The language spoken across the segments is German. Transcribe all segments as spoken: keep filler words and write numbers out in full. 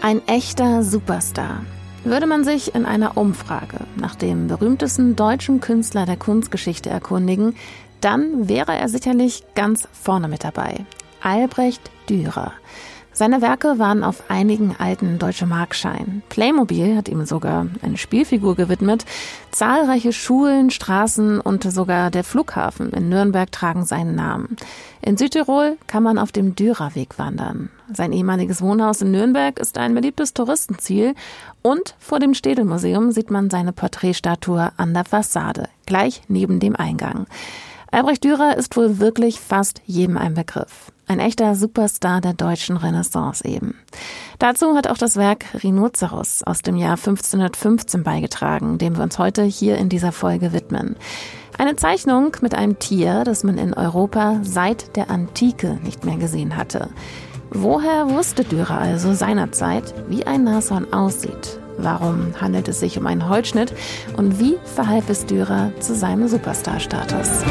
Ein echter Superstar. Würde man sich in einer Umfrage nach dem berühmtesten deutschen Künstler der Kunstgeschichte erkundigen, dann wäre er sicherlich ganz vorne mit dabei. Albrecht Dürer. Seine Werke waren auf einigen alten Deutsche-Mark-Scheinen. Playmobil hat ihm sogar eine Spielfigur gewidmet. Zahlreiche Schulen, Straßen und sogar der Flughafen in Nürnberg tragen seinen Namen. In Südtirol kann man auf dem Dürerweg wandern. Sein ehemaliges Wohnhaus in Nürnberg ist ein beliebtes Touristenziel. Und vor dem Städel-Museum sieht man seine Porträtstatue an der Fassade, gleich neben dem Eingang. Albrecht Dürer ist wohl wirklich fast jedem ein Begriff. Ein echter Superstar der deutschen Renaissance eben. Dazu hat auch das Werk Rhinoceros aus dem Jahr fünfzehnhundertfünfzehn beigetragen, dem wir uns heute hier in dieser Folge widmen. Eine Zeichnung mit einem Tier, das man in Europa seit der Antike nicht mehr gesehen hatte. Woher wusste Dürer also seinerzeit, wie ein Nashorn aussieht? Warum handelt es sich um einen Holzschnitt? Und wie verhalf es Dürer zu seinem Superstar-Status?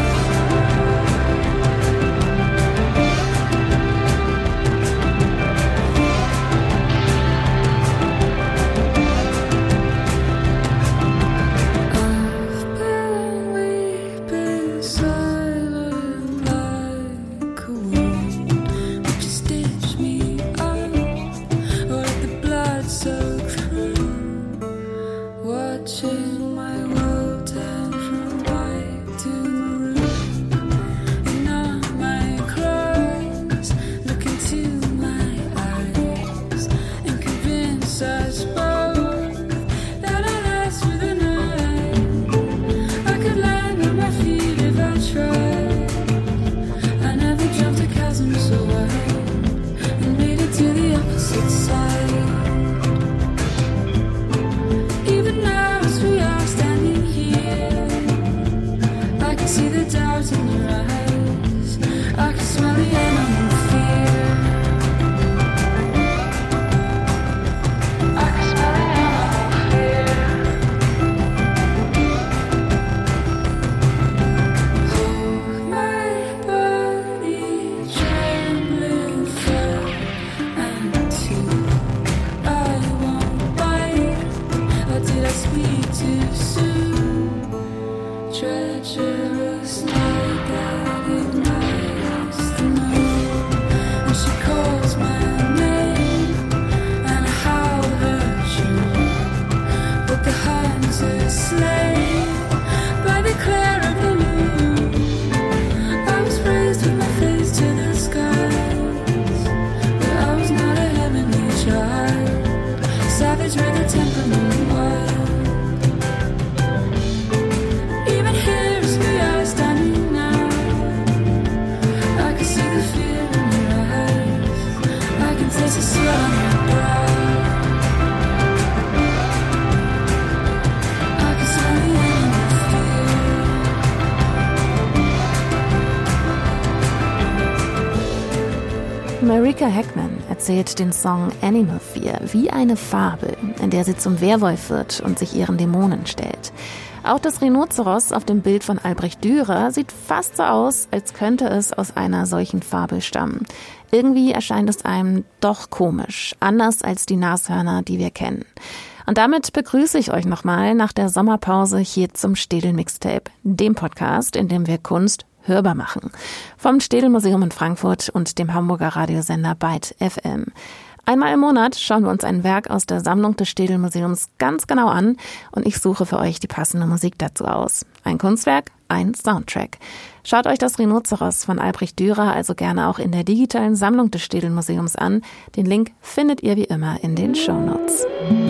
Marika Heckman erzählt den Song Animal Fear wie eine Fabel, in der sie zum Werwolf wird und sich ihren Dämonen stellt. Auch das Rhinoceros auf dem Bild von Albrecht Dürer sieht fast so aus, als könnte es aus einer solchen Fabel stammen. Irgendwie erscheint es einem doch komisch, anders als die Nashörner, die wir kennen. Und damit begrüße ich euch nochmal nach der Sommerpause hier zum Städel Mixtape, dem Podcast, in dem wir Kunst hörbar machen. Vom Städel-Museum in Frankfurt und dem Hamburger Radiosender Byte F M. Einmal im Monat schauen wir uns ein Werk aus der Sammlung des Städel-Museums ganz genau an und ich suche für euch die passende Musik dazu aus. Ein Kunstwerk, ein Soundtrack. Schaut euch das Rhinoceros von Albrecht Dürer also gerne auch in der digitalen Sammlung des Städel-Museums an. Den Link findet ihr wie immer in den Shownotes.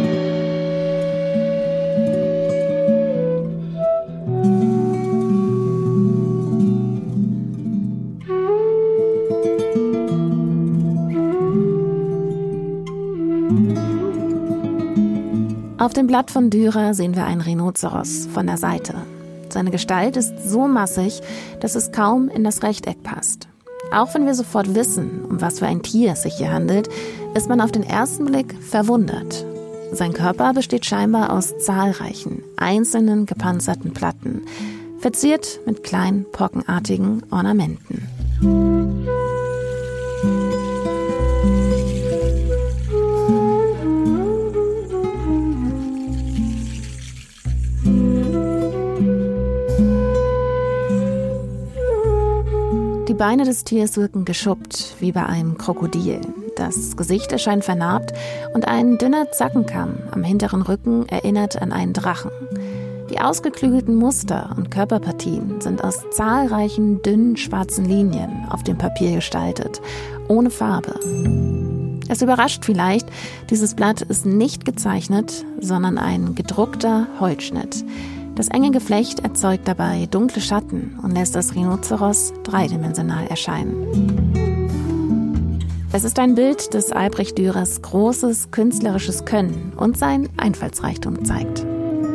Auf dem Blatt von Dürer sehen wir einen Rhinoceros von der Seite. Seine Gestalt ist so massig, dass es kaum in das Rechteck passt. Auch wenn wir sofort wissen, um was für ein Tier es sich hier handelt, ist man auf den ersten Blick verwundert. Sein Körper besteht scheinbar aus zahlreichen, einzelnen gepanzerten Platten, verziert mit kleinen, pockenartigen Ornamenten. Die Beine des Tiers wirken geschuppt, wie bei einem Krokodil. Das Gesicht erscheint vernarbt und ein dünner Zackenkamm am hinteren Rücken erinnert an einen Drachen. Die ausgeklügelten Muster und Körperpartien sind aus zahlreichen dünnen schwarzen Linien auf dem Papier gestaltet, ohne Farbe. Es überrascht vielleicht, dieses Blatt ist nicht gezeichnet, sondern ein gedruckter Holzschnitt. Das enge Geflecht erzeugt dabei dunkle Schatten und lässt das Rhinoceros dreidimensional erscheinen. Es ist ein Bild, das Albrecht Dürers großes künstlerisches Können und sein Einfallsreichtum zeigt.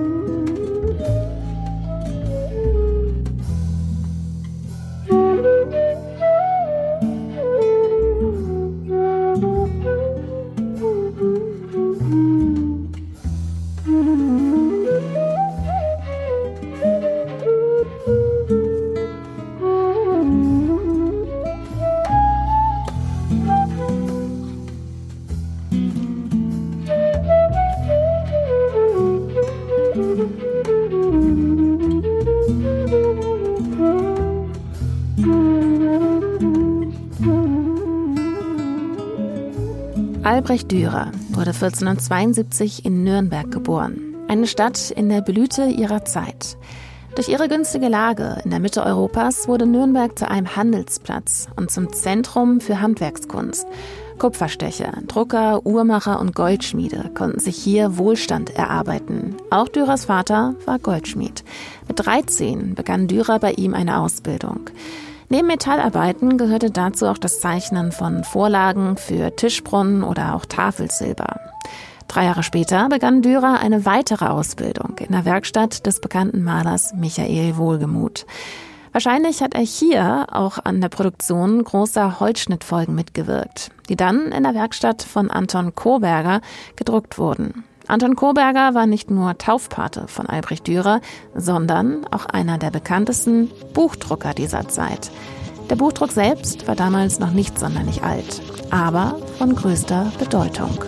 Albrecht Dürer wurde vierzehnhundertzweiundsiebzig in Nürnberg geboren, eine Stadt in der Blüte ihrer Zeit. Durch ihre günstige Lage in der Mitte Europas wurde Nürnberg zu einem Handelsplatz und zum Zentrum für Handwerkskunst. Kupferstecher, Drucker, Uhrmacher und Goldschmiede konnten sich hier Wohlstand erarbeiten. Auch Dürers Vater war Goldschmied. Mit dreizehn begann Dürer bei ihm eine Ausbildung. Neben Metallarbeiten gehörte dazu auch das Zeichnen von Vorlagen für Tischbrunnen oder auch Tafelsilber. Drei Jahre später begann Dürer eine weitere Ausbildung in der Werkstatt des bekannten Malers Michael Wohlgemuth. Wahrscheinlich hat er hier auch an der Produktion großer Holzschnittfolgen mitgewirkt, die dann in der Werkstatt von Anton Koberger gedruckt wurden. Anton Koberger war nicht nur Taufpate von Albrecht Dürer, sondern auch einer der bekanntesten Buchdrucker dieser Zeit. Der Buchdruck selbst war damals noch nicht sonderlich alt, aber von größter Bedeutung.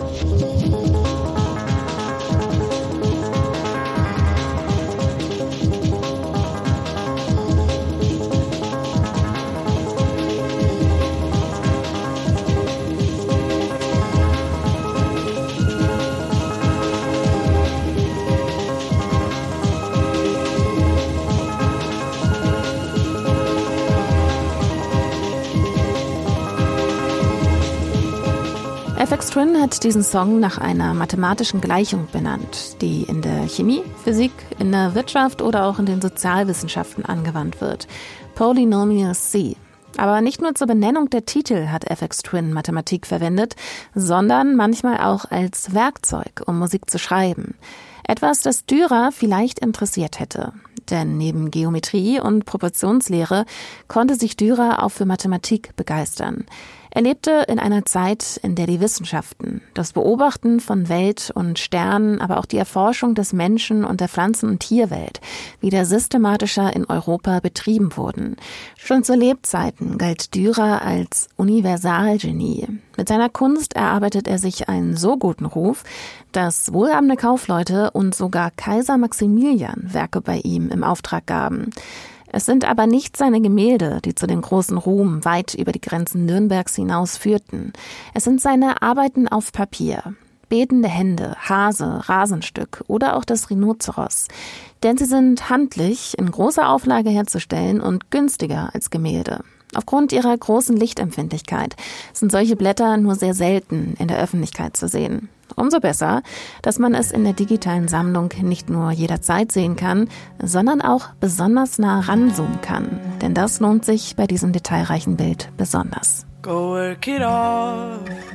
Aphex Twin hat diesen Song nach einer mathematischen Gleichung benannt, die in der Chemie, Physik, in der Wirtschaft oder auch in den Sozialwissenschaften angewandt wird. Polynomial C. Aber nicht nur zur Benennung der Titel hat Aphex Twin Mathematik verwendet, sondern manchmal auch als Werkzeug, um Musik zu schreiben. Etwas, das Dürer vielleicht interessiert hätte. Denn neben Geometrie und Proportionslehre konnte sich Dürer auch für Mathematik begeistern. Er lebte in einer Zeit, in der die Wissenschaften, das Beobachten von Welt und Sternen, aber auch die Erforschung des Menschen und der Pflanzen- und Tierwelt wieder systematischer in Europa betrieben wurden. Schon zu Lebzeiten galt Dürer als Universalgenie. Mit seiner Kunst erarbeitet er sich einen so guten Ruf, dass wohlhabende Kaufleute und sogar Kaiser Maximilian Werke bei ihm im Auftrag gaben. Es sind aber nicht seine Gemälde, die zu dem großen Ruhm weit über die Grenzen Nürnbergs hinaus führten. Es sind seine Arbeiten auf Papier. Betende Hände, Hase, Rasenstück oder auch das Rhinoceros. Denn sie sind handlich in großer Auflage herzustellen und günstiger als Gemälde. Aufgrund ihrer großen Lichtempfindlichkeit sind solche Blätter nur sehr selten in der Öffentlichkeit zu sehen. Umso besser, dass man es in der digitalen Sammlung nicht nur jederzeit sehen kann, sondern auch besonders nah ranzoomen kann. Denn das lohnt sich bei diesem detailreichen Bild besonders. Go work it off,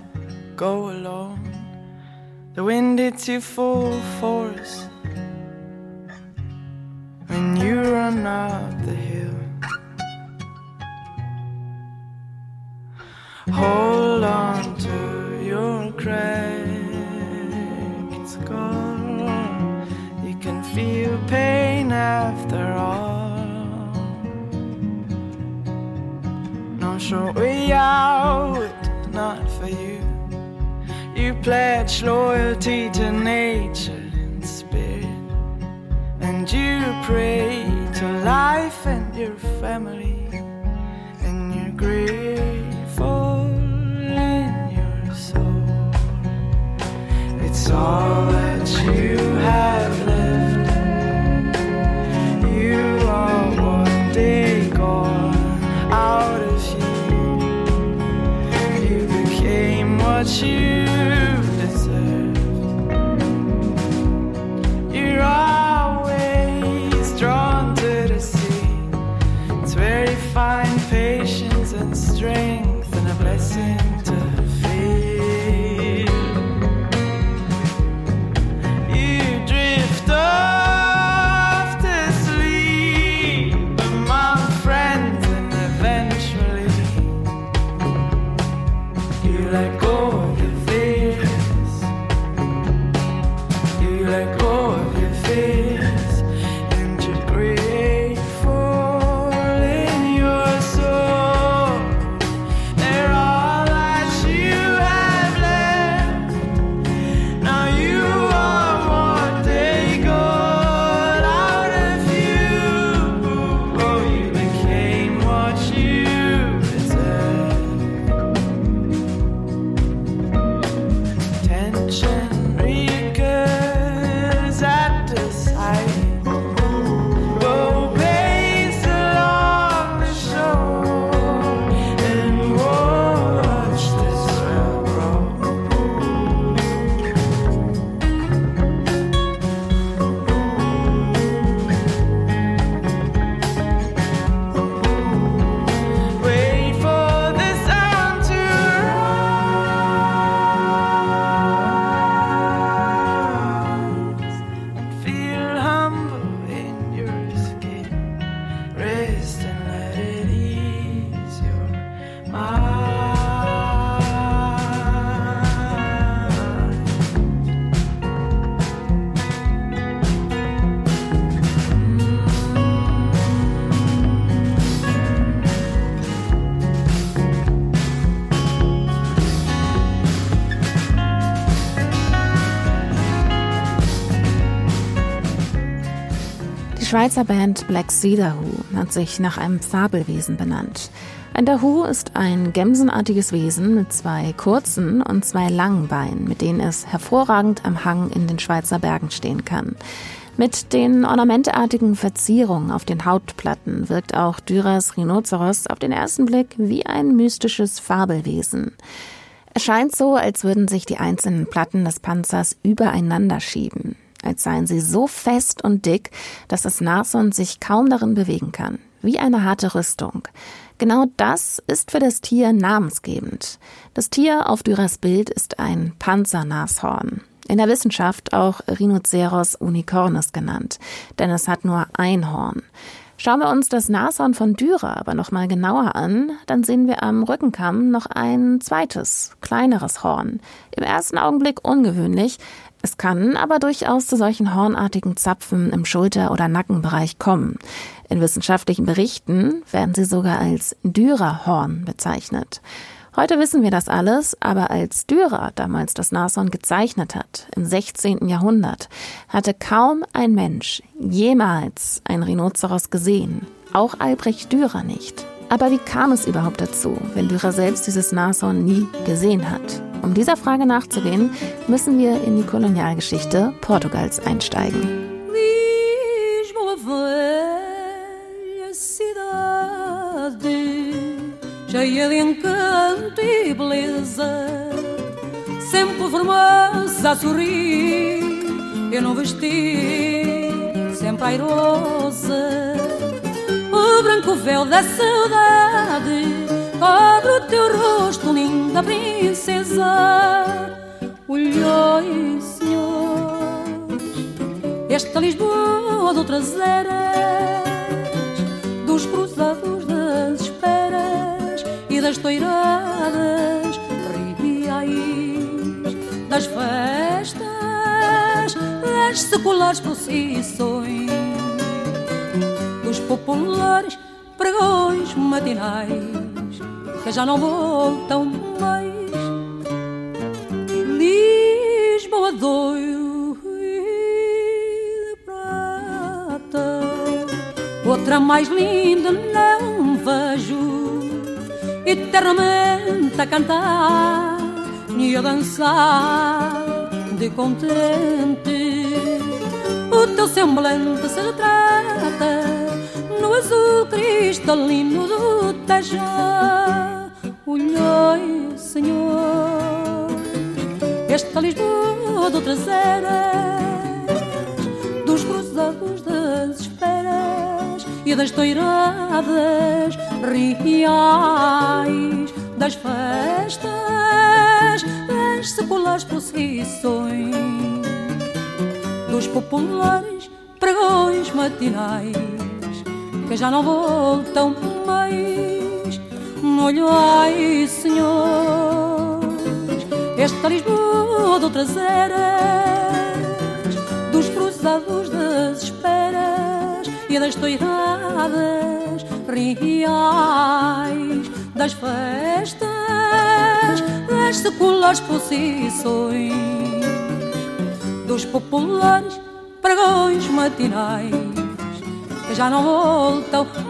go alone. The wind hits you full force when you run up the hill. Hold on to your cracked skull. You can feel pain after all. No short way out, not for you. You pledge loyalty to nature and spirit, and you pray to life and your family and your grateful in your soul. It's all that you have left. You are one day gone out of you. You became what you deserve. You're always drawn to the sea. It's where you find patience and strength and a blessing to feel. You drift off to sleep among friends and eventually you let go of your fears. You let go of your fears and you're grateful in your soul. They're all that you have left. Now you are what they got out of you. Oh, you became what you deserve. Tension recurs at the sight. Go pace along the shore and watch the swell grow. Wait for the sound to rise and feel humble in your skin. Rest and let it ease your mind. Die Schweizer Band Black Sea Dahoo hat sich nach einem Fabelwesen benannt. Ein Dahoo ist ein gemsenartiges Wesen mit zwei kurzen und zwei langen Beinen, mit denen es hervorragend am Hang in den Schweizer Bergen stehen kann. Mit den ornamentartigen Verzierungen auf den Hautplatten wirkt auch Dürers Rhinoceros auf den ersten Blick wie ein mystisches Fabelwesen. Es scheint so, als würden sich die einzelnen Platten des Panzers übereinander schieben, als seien sie so fest und dick, dass das Nashorn sich kaum darin bewegen kann, wie eine harte Rüstung. Genau das ist für das Tier namensgebend. Das Tier auf Dürers Bild ist ein Panzernashorn. In der Wissenschaft auch Rhinoceros unicornis genannt, denn es hat nur ein Horn. Schauen wir uns das Nashorn von Dürer aber noch mal genauer an, dann sehen wir am Rückenkamm noch ein zweites, kleineres Horn. Im ersten Augenblick ungewöhnlich, es kann aber durchaus zu solchen hornartigen Zapfen im Schulter- oder Nackenbereich kommen. In wissenschaftlichen Berichten werden sie sogar als Dürerhorn bezeichnet. Heute wissen wir das alles, aber als Dürer damals das Nashorn gezeichnet hat, im sechzehnten Jahrhundert, hatte kaum ein Mensch jemals ein Rhinoceros gesehen, auch Albrecht Dürer nicht. Aber wie kam es überhaupt dazu, wenn Dürer selbst dieses Nashorn nie gesehen hat? Um dieser Frage nachzugehen, müssen wir in die Kolonialgeschichte Portugals einsteigen. Lisboa, velha cidade, cheia de encanto e beleza, sempre formosa a sorrir, eu não vesti, sempre airosa. O branco véu da saudade cobre o teu rosto, linda princesa. Olhai, senhores, esta Lisboa de outras eras, dos cruzados das esperas e das toiradas ribiais, das festas, das seculares procissões, dos populares pregões matinais que já não voltam mais. Lisboa doido de prata, outra mais linda não vejo. eternamente a cantar e a dançar de contente. O teu semblante se retrata no azul cristalino do Tejo. Olhai, Senhor, esta Lisboa de outras eras, dos cruzados das esperas e das toiradas reais, das festas, das seculares procissões, dos populares pregões matinais que já não voltam mais. Olhai, senhores, esta Lisboa de outras eras, dos cruzados das esperas e das toiradas reais, das festas, das seculares procissões, dos populares pregões matinais que já não voltam mais.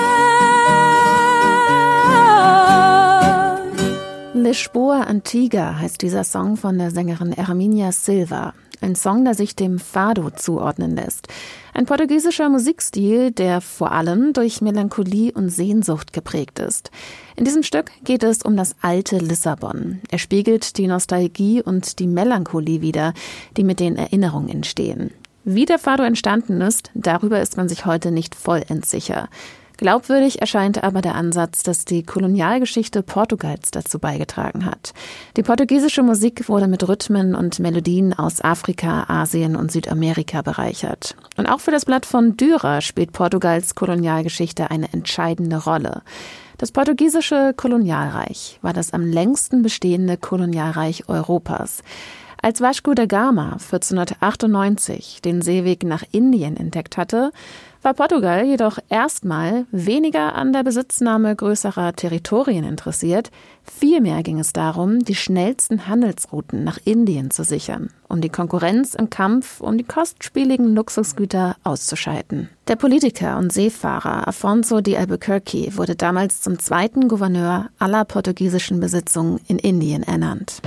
Lisboa Antiga heißt dieser Song von der Sängerin Hermínia Silva. Ein Song, der sich dem Fado zuordnen lässt. Ein portugiesischer Musikstil, der vor allem durch Melancholie und Sehnsucht geprägt ist. In diesem Stück geht es um das alte Lissabon. Er spiegelt die Nostalgie und die Melancholie wider, die mit den Erinnerungen entstehen. Wie der Fado entstanden ist, darüber ist man sich heute nicht vollends sicher. Glaubwürdig erscheint aber der Ansatz, dass die Kolonialgeschichte Portugals dazu beigetragen hat. Die portugiesische Musik wurde mit Rhythmen und Melodien aus Afrika, Asien und Südamerika bereichert. Und auch für das Blatt von Dürer spielt Portugals Kolonialgeschichte eine entscheidende Rolle. Das portugiesische Kolonialreich war das am längsten bestehende Kolonialreich Europas. Als Vasco da Gama vierzehnhundertachtundneunzig den Seeweg nach Indien entdeckt hatte, war Portugal jedoch erstmal weniger an der Besitznahme größerer Territorien interessiert. Vielmehr ging es darum, die schnellsten Handelsrouten nach Indien zu sichern, um die Konkurrenz im Kampf um die kostspieligen Luxusgüter auszuschalten. Der Politiker und Seefahrer Afonso de Albuquerque wurde damals zum zweiten Gouverneur aller portugiesischen Besitzungen in Indien ernannt.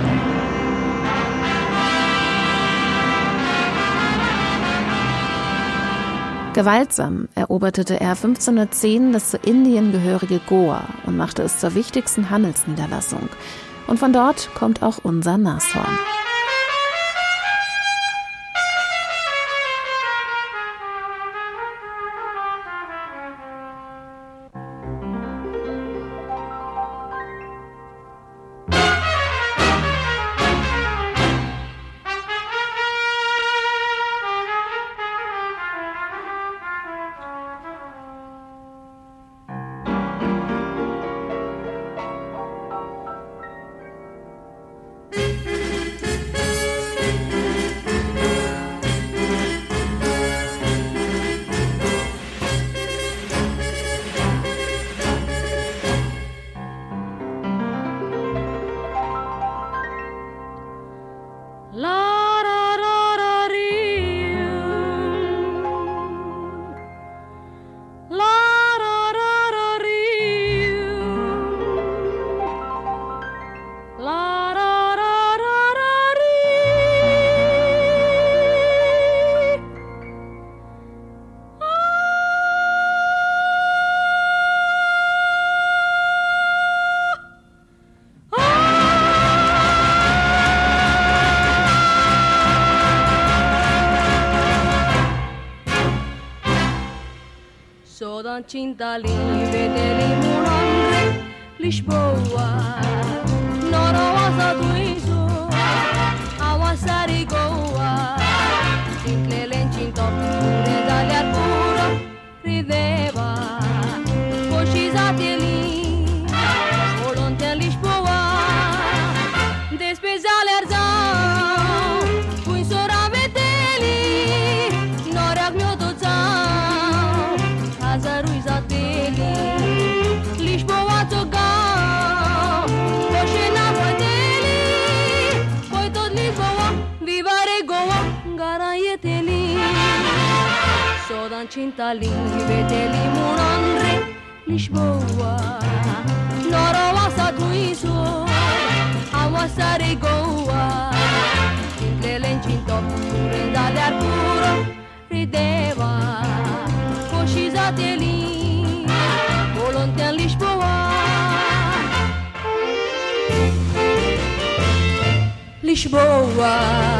Gewaltsam eroberte er fünfzehnhundertzehn das zu Indien gehörige Goa und machte es zur wichtigsten Handelsniederlassung. Und von dort kommt auch unser Nashorn. Cinta livre limonare Lisboa Norosa do Iso Awasari Goa Inclelente Topure Daliar Puro Rideva Cochizateli Volonte Lisboa Despezale Arzão Puisora Veteli Norak Miotozão Hazaruiza Lisboa Togão, hoje na Guadeli, foi todo Lisboa, vivare Goa, Garaieteli, Sodan Cintali, Veteli Munandre, Lisboa, Noroa Tuiso, Awasari Goa, Lelencinto, Surenda de Arturo, rideva, Coșizate lì, volonte în Lisboa. Lisboa.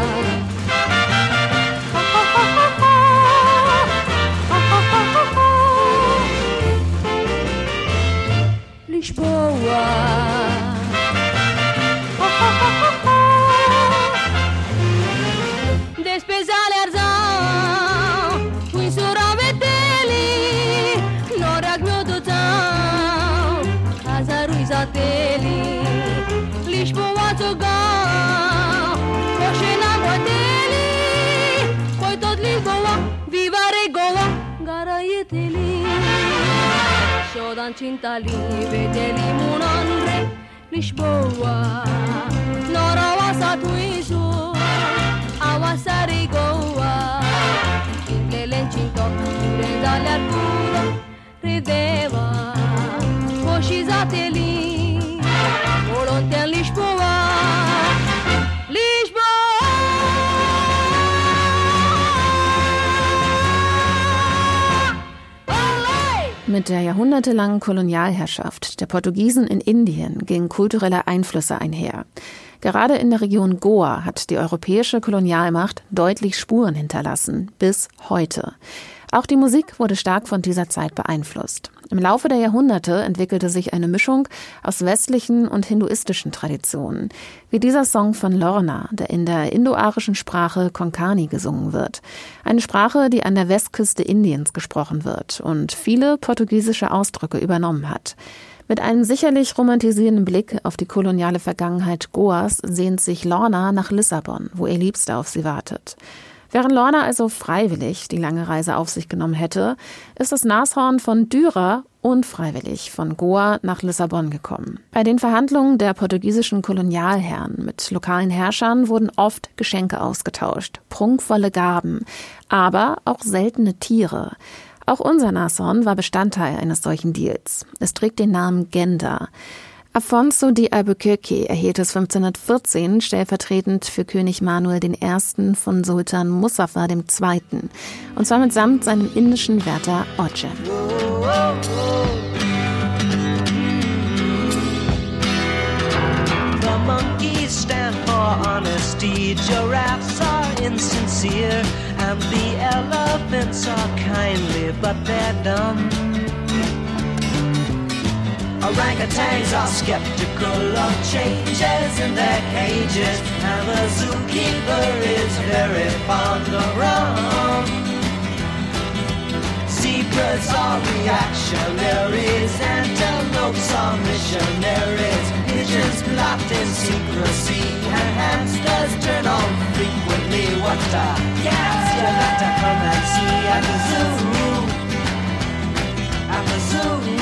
Lisboa. Despezale arzau,ui suraveteli, norac meu dotau, casa ruizateli, Lisboa togau, coșena guateli, poi tot Lisboa, vivare goa, gara ieteli. Shodan cintali, vedeli munandre, Lisboa, Noroa Satuisu, Awasari Goa, Lelencinto, Surendale Arturo, rideva, Coșizateli, volonte în Lisboa, Lisboa. Mit der jahrhundertelangen Kolonialherrschaft der Portugiesen in Indien gingen kulturelle Einflüsse einher. Gerade in der Region Goa hat die europäische Kolonialmacht deutlich Spuren hinterlassen, bis heute. Auch die Musik wurde stark von dieser Zeit beeinflusst. Im Laufe der Jahrhunderte entwickelte sich eine Mischung aus westlichen und hinduistischen Traditionen, wie dieser Song von Lorna, der in der indoarischen Sprache Konkani gesungen wird. Eine Sprache, die an der Westküste Indiens gesprochen wird und viele portugiesische Ausdrücke übernommen hat. Mit einem sicherlich romantisierenden Blick auf die koloniale Vergangenheit Goas sehnt sich Lorna nach Lissabon, wo ihr Liebster auf sie wartet. Während Lorna also freiwillig die lange Reise auf sich genommen hätte, ist das Nashorn von Dürer unfreiwillig von Goa nach Lissabon gekommen. Bei den Verhandlungen der portugiesischen Kolonialherren mit lokalen Herrschern wurden oft Geschenke ausgetauscht, prunkvolle Gaben, aber auch seltene Tiere. Auch unser Nashorn war Bestandteil eines solchen Deals. Es trägt den Namen Genda. Afonso de Albuquerque erhielt es fünfzehnhundertvierzehn stellvertretend für König Manuel der Erste. Von Sultan Mustafa der Zweite. Und zwar mitsamt seinem indischen Wärter Ojem. The monkeys stand for honesty, giraffes are insincere, and the elephants are kindly, but they're dumb. Orangutans are skeptical of changes in their cages, and the zookeeper is very fond of rum. Zebras are reactionaries, antelopes are missionaries, pigeons plot in secrecy, and hamsters turn on frequently. What a gas you got to come and see at the zoo, at the zoo.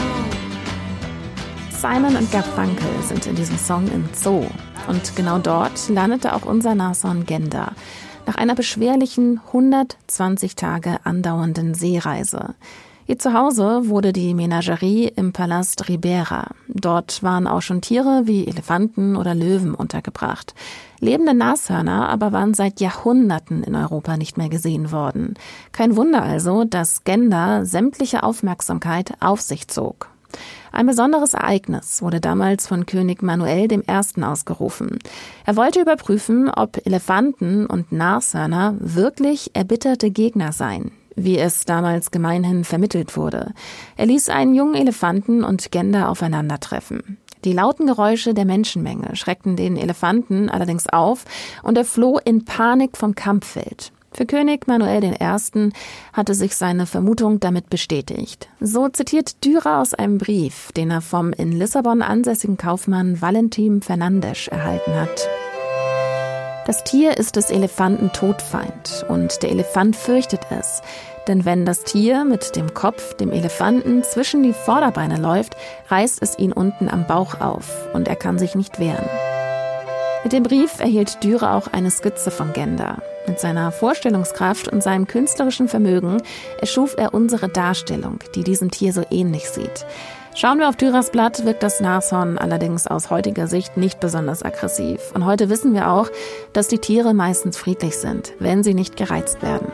Simon und Garfunkel sind in diesem Song im Zoo. Und genau dort landete auch unser Nashorn Genda. Nach einer beschwerlichen hundertzwanzig Tage andauernden Seereise. Ihr Zuhause wurde die Menagerie im Palast Ribera. Dort waren auch schon Tiere wie Elefanten oder Löwen untergebracht. Lebende Nashörner aber waren seit Jahrhunderten in Europa nicht mehr gesehen worden. Kein Wunder also, dass Genda sämtliche Aufmerksamkeit auf sich zog. Ein besonderes Ereignis wurde damals von König Manuel der Erste. Ausgerufen. Er wollte überprüfen, ob Elefanten und Nashörner wirklich erbitterte Gegner seien, wie es damals gemeinhin vermittelt wurde. Er ließ einen jungen Elefanten und Genda aufeinandertreffen. Die lauten Geräusche der Menschenmenge schreckten den Elefanten allerdings auf und er floh in Panik vom Kampffeld. Für König Manuel der Erste. hatte sich seine Vermutung damit bestätigt. So zitiert Dürer aus einem Brief, den er vom in Lissabon ansässigen Kaufmann Valentim Fernandes erhalten hat. Das Tier ist des Elefanten Todfeind und der Elefant fürchtet es. Denn wenn das Tier mit dem Kopf dem Elefanten zwischen die Vorderbeine läuft, reißt es ihn unten am Bauch auf und er kann sich nicht wehren. Mit dem Brief erhielt Dürer auch eine Skizze von Genda. Mit seiner Vorstellungskraft und seinem künstlerischen Vermögen erschuf er unsere Darstellung, die diesem Tier so ähnlich sieht. Schauen wir auf Dürers Blatt, wirkt das Nashorn allerdings aus heutiger Sicht nicht besonders aggressiv. Und heute wissen wir auch, dass die Tiere meistens friedlich sind, wenn sie nicht gereizt werden.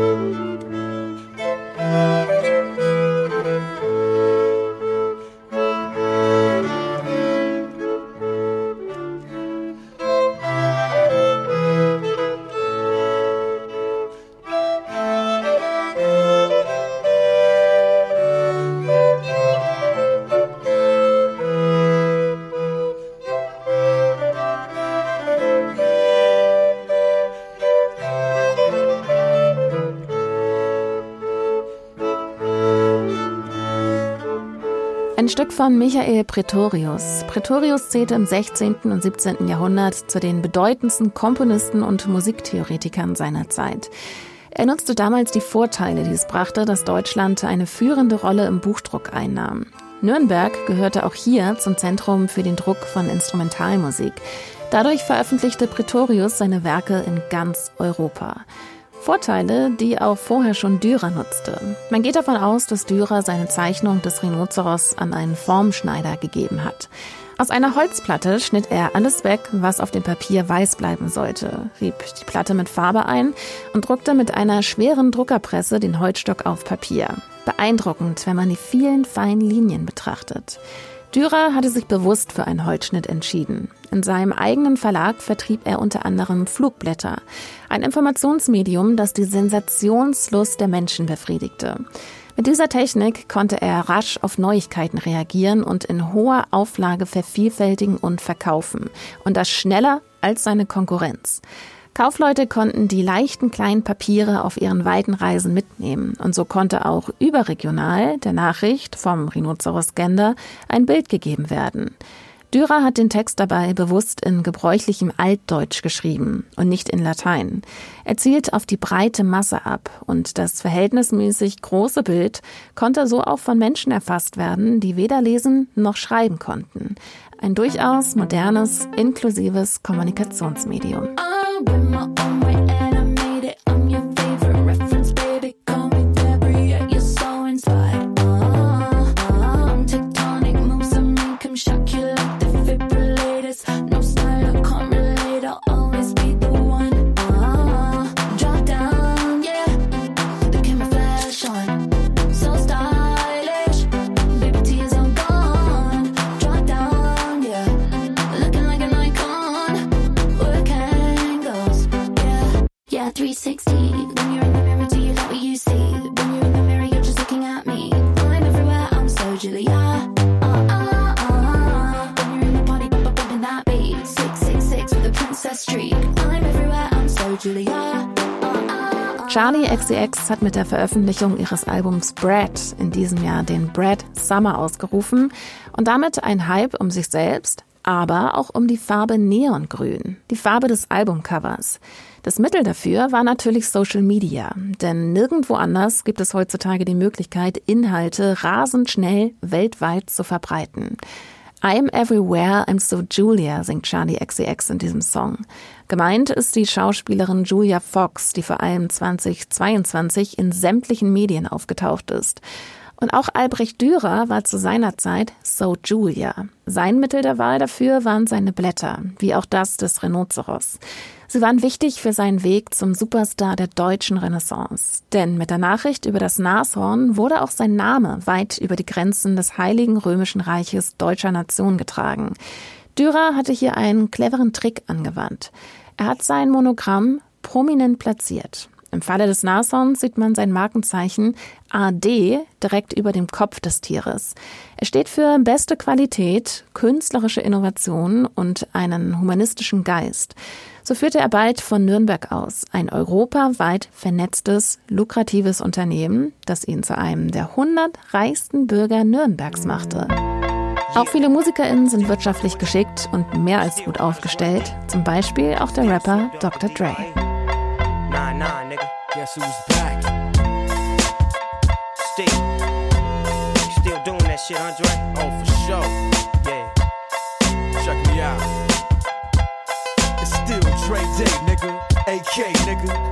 Ein Stück von Michael Praetorius. Praetorius zählte im sechzehnten und siebzehnten Jahrhundert zu den bedeutendsten Komponisten und Musiktheoretikern seiner Zeit. Er nutzte damals die Vorteile, die es brachte, dass Deutschland eine führende Rolle im Buchdruck einnahm. Nürnberg gehörte auch hier zum Zentrum für den Druck von Instrumentalmusik. Dadurch veröffentlichte Praetorius seine Werke in ganz Europa. Vorteile, die auch vorher schon Dürer nutzte. Man geht davon aus, dass Dürer seine Zeichnung des Rhinoceros an einen Formschneider gegeben hat. Aus einer Holzplatte schnitt er alles weg, was auf dem Papier weiß bleiben sollte, rieb die Platte mit Farbe ein und druckte mit einer schweren Druckerpresse den Holzstock auf Papier. Beeindruckend, wenn man die vielen feinen Linien betrachtet. Dürer hatte sich bewusst für einen Holzschnitt entschieden. In seinem eigenen Verlag vertrieb er unter anderem Flugblätter, ein Informationsmedium, das die Sensationslust der Menschen befriedigte. Mit dieser Technik konnte er rasch auf Neuigkeiten reagieren und in hoher Auflage vervielfältigen und verkaufen. Und das schneller als seine Konkurrenz. Kaufleute konnten die leichten kleinen Papiere auf ihren weiten Reisen mitnehmen. Und so konnte auch überregional der Nachricht vom Rhinoceros Gander ein Bild gegeben werden. Dürer hat den Text dabei bewusst in gebräuchlichem Altdeutsch geschrieben und nicht in Latein. Er zielt auf die breite Masse ab und das verhältnismäßig große Bild konnte so auch von Menschen erfasst werden, die weder lesen noch schreiben konnten. Ein durchaus modernes, inklusives Kommunikationsmedium. three sixty, when you're in the mirror, do you like what you see? When you're in the mirror, you're just looking at me. I'm everywhere, I'm so Julia. Uh, uh, uh. When you're in the party, but bumping that beat. six six six with a princess streak. I'm everywhere, I'm so Julia. Charli X C X hat mit der Veröffentlichung ihres Albums Brad in diesem Jahr den Brad Summer ausgerufen und damit ein Hype um sich selbst, aber auch um die Farbe Neongrün, die Farbe des Albumcovers. Das Mittel dafür war natürlich Social Media, denn nirgendwo anders gibt es heutzutage die Möglichkeit, Inhalte rasend schnell weltweit zu verbreiten. I'm everywhere, I'm so Julia, singt Charli X C X in diesem Song. Gemeint ist die Schauspielerin Julia Fox, die vor allem zweitausendzweiundzwanzig in sämtlichen Medien aufgetaucht ist. Und auch Albrecht Dürer war zu seiner Zeit So Julia. Sein Mittel der Wahl dafür waren seine Blätter, wie auch das des Rhinoceros. Sie waren wichtig für seinen Weg zum Superstar der deutschen Renaissance. Denn mit der Nachricht über das Nashorn wurde auch sein Name weit über die Grenzen des Heiligen Römischen Reiches deutscher Nation getragen. Dürer hatte hier einen cleveren Trick angewandt. Er hat sein Monogramm prominent platziert. Im Falle des Nashorns sieht man sein Markenzeichen A D direkt über dem Kopf des Tieres. Er steht für beste Qualität, künstlerische Innovation und einen humanistischen Geist. So führte er bald von Nürnberg aus ein europaweit vernetztes, lukratives Unternehmen, das ihn zu einem der hundert reichsten Bürger Nürnbergs machte. Auch viele MusikerInnen sind wirtschaftlich geschickt und mehr als gut aufgestellt, zum Beispiel auch der Rapper Doktor Dre. Nah, nah, nigga. Guess who's back? Still. Still doing that shit, Andre? Oh, for sure. Yeah. Check me out. It's still Dre Day, nigga. A K, nigga.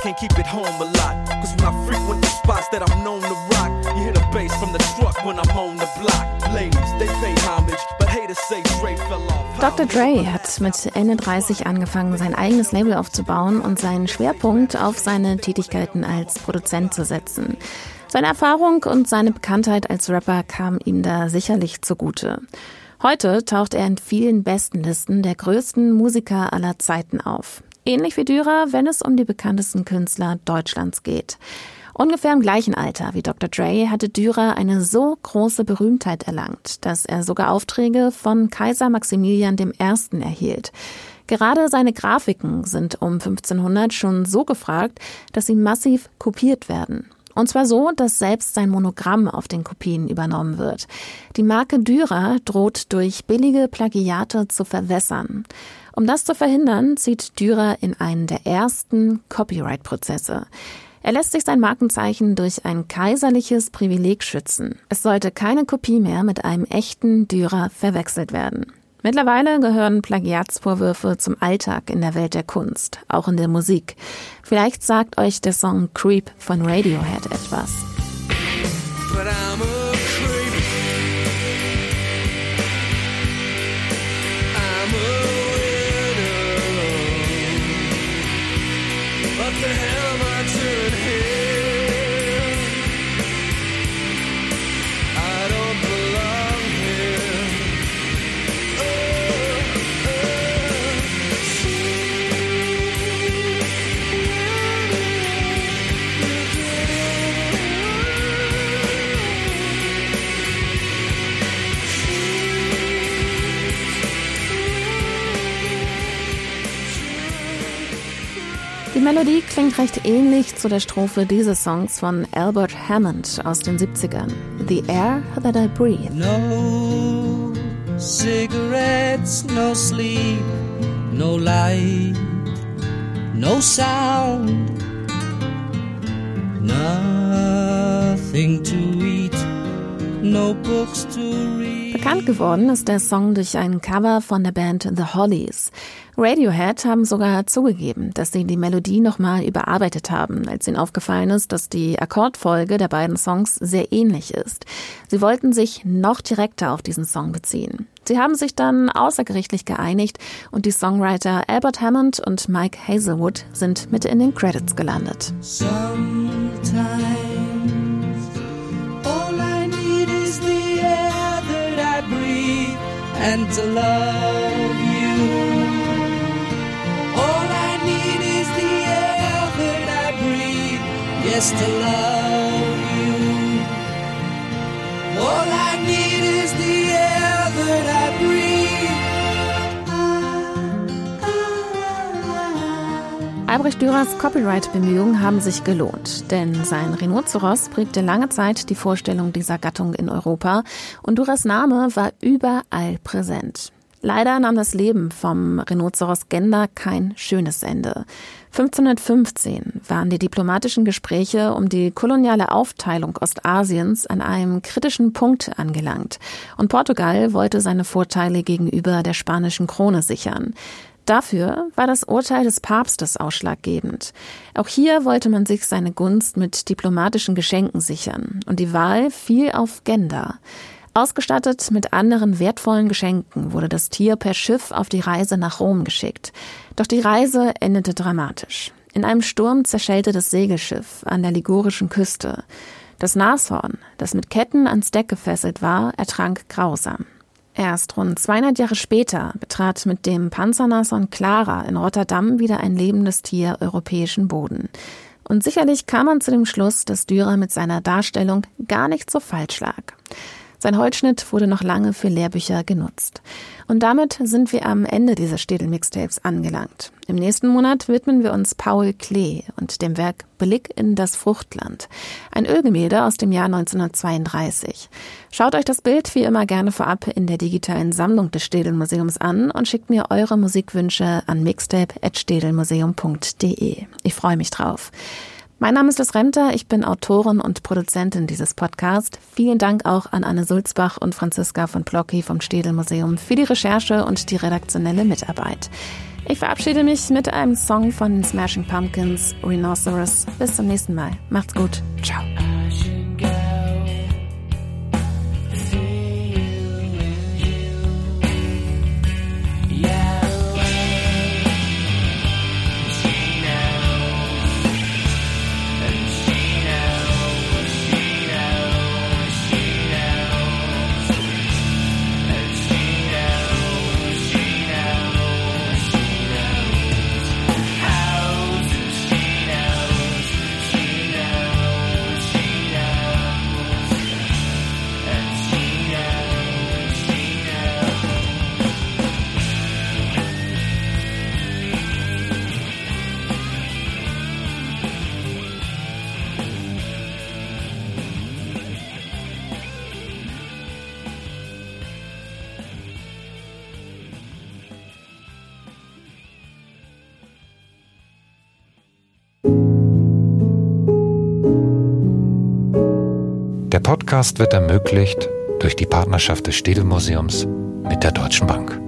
can't keep it home a lot. Cause when I frequent the spots that I'm known to rock, you hear the bass from the truck when I'm on the block. Ladies, they pay homage, but haters say Dre fell off. Doktor Dre hat mit Ende dreißig angefangen, sein eigenes Label aufzubauen und seinen Schwerpunkt auf seine Tätigkeiten als Produzent zu setzen. Seine Erfahrung und seine Bekanntheit als Rapper kamen ihm da sicherlich zugute. Heute taucht er in vielen Bestenlisten der größten Musiker aller Zeiten auf. Ähnlich wie Dürer, wenn es um die bekanntesten Künstler Deutschlands geht. Ungefähr im gleichen Alter wie Doktor Dre hatte Dürer eine so große Berühmtheit erlangt, dass er sogar Aufträge von Kaiser Maximilian der Erste erhielt. Gerade seine Grafiken sind um fünfzehnhundert schon so gefragt, dass sie massiv kopiert werden. Und zwar so, dass selbst sein Monogramm auf den Kopien übernommen wird. Die Marke Dürer droht durch billige Plagiate zu verwässern. Um das zu verhindern, zieht Dürer in einen der ersten Copyright-Prozesse. Er lässt sich sein Markenzeichen durch ein kaiserliches Privileg schützen. Es sollte keine Kopie mehr mit einem echten Dürer verwechselt werden. Mittlerweile gehören Plagiatsvorwürfe zum Alltag in der Welt der Kunst, auch in der Musik. Vielleicht sagt euch der Song Creep von Radiohead etwas. But I'm a creep. I'm a widow. What the hell am I doing here? I don't belong here. Die Melodie klingt recht ähnlich zu der Strophe dieses Songs von Albert Hammond aus den siebzigern. The air that I breathe. No cigarettes, no sleep, no light, no sound, nothing to eat, no books to read. Bekannt geworden ist der Song durch ein Cover von der Band The Hollies. Radiohead haben sogar zugegeben, dass sie die Melodie nochmal überarbeitet haben, als ihnen aufgefallen ist, dass die Akkordfolge der beiden Songs sehr ähnlich ist. Sie wollten sich noch direkter auf diesen Song beziehen. Sie haben sich dann außergerichtlich geeinigt und die Songwriter Albert Hammond und Mike Hazelwood sind mit in den Credits gelandet. Sometimes all I need is the air that I breathe and to love you. All I need is the air that I breathe, yes, to love you. All I need is the air that I breathe. Albrecht Dürers Copyright-Bemühungen haben sich gelohnt, denn sein Rhinoceros prägte lange Zeit die Vorstellung dieser Gattung in Europa und Dürers Name war überall präsent. Leider nahm das Leben vom Rhinoceros Gander kein schönes Ende. fünfzehnhundertfünfzehn waren die diplomatischen Gespräche um die koloniale Aufteilung Ostasiens an einem kritischen Punkt angelangt und Portugal wollte seine Vorteile gegenüber der spanischen Krone sichern. Dafür war das Urteil des Papstes ausschlaggebend. Auch hier wollte man sich seine Gunst mit diplomatischen Geschenken sichern und die Wahl fiel auf Gander. Ausgestattet mit anderen wertvollen Geschenken wurde das Tier per Schiff auf die Reise nach Rom geschickt. Doch die Reise endete dramatisch. In einem Sturm zerschellte das Segelschiff an der ligurischen Küste. Das Nashorn, das mit Ketten ans Deck gefesselt war, ertrank grausam. Erst rund zweihundert Jahre später betrat mit dem Panzernashorn Clara in Rotterdam wieder ein lebendes Tier europäischen Boden. Und sicherlich kam man zu dem Schluss, dass Dürer mit seiner Darstellung gar nicht so falsch lag. Sein Holzschnitt wurde noch lange für Lehrbücher genutzt. Und damit sind wir am Ende dieses Städel-Mixtapes angelangt. Im nächsten Monat widmen wir uns Paul Klee und dem Werk Blick in das Fruchtland. Ein Ölgemälde aus dem Jahr neunzehnhundertzweiunddreißig. Schaut euch das Bild wie immer gerne vorab in der digitalen Sammlung des Städel-Museums an und schickt mir eure Musikwünsche an mixtape at städelmuseum punkt de. Ich freue mich drauf. Mein Name ist Liz Remter, ich bin Autorin und Produzentin dieses Podcasts. Vielen Dank auch an Anne Sulzbach und Franziska von Plocki vom Städel Museum für die Recherche und die redaktionelle Mitarbeit. Ich verabschiede mich mit einem Song von den Smashing Pumpkins, Rhinoceros. Bis zum nächsten Mal. Macht's gut. Ciao. Der Podcast wird ermöglicht durch die Partnerschaft des Städelmuseums mit der Deutschen Bank.